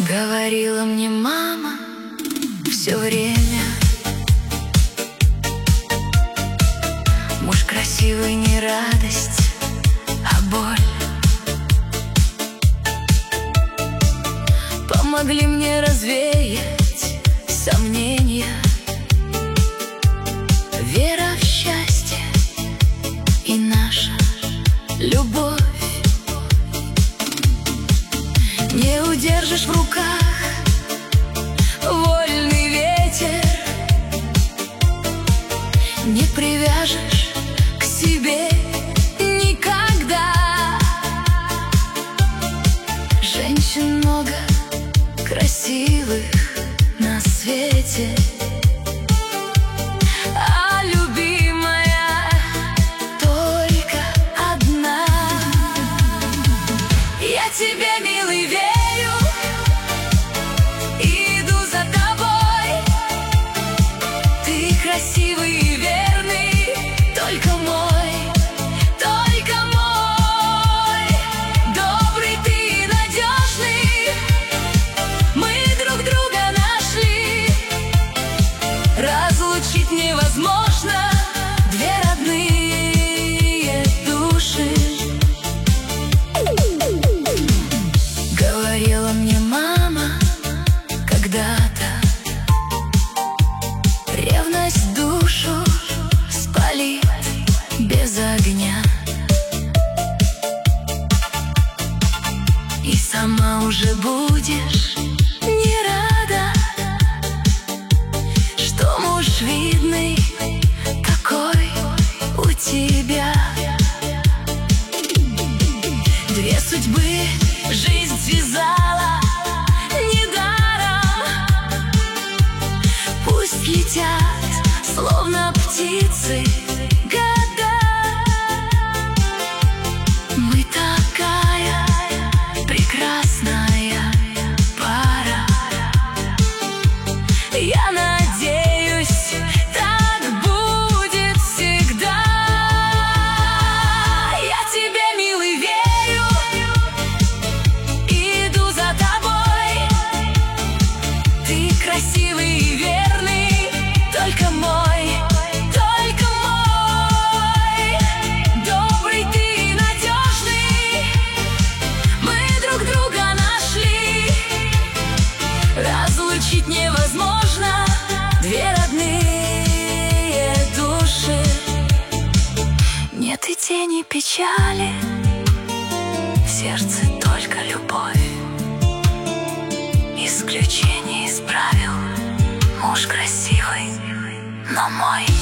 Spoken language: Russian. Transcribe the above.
Говорила мне мама все время: муж красивый не радость, а боль. Помогли мне развеять сомнения, вера в счастье и наша любовь. Не удержишь в руках вольный ветер, не привяжешь к себе никогда. Женщин много красивых на свете, а любимая только одна. Я тебе, милый, верю, иду за тобой. Ты красивый и верный, только мой, только мой. Добрый ты и надежный, мы друг друга нашли. Разлучить невозможно две родные души. Говорила мне мама когда-то: ревность душу спалит без огня. И сама уже будешь не рада, что муж видный такой у тебя. Две судьбы жизнь связала недаром. Пусть летят, словно птицы, года. Мы такая прекрасная пара. Я надеюсь, так будет всегда. Я тебе, милый, верю, иду за тобой. Ты красивый и верный, только мой, только мой. Добрый ты и надежный, мы друг друга нашли. Разлучить невозможно две родные души. Нет и тени печали, в сердце только любовь. Исключение из правил: муж красивый, но мой.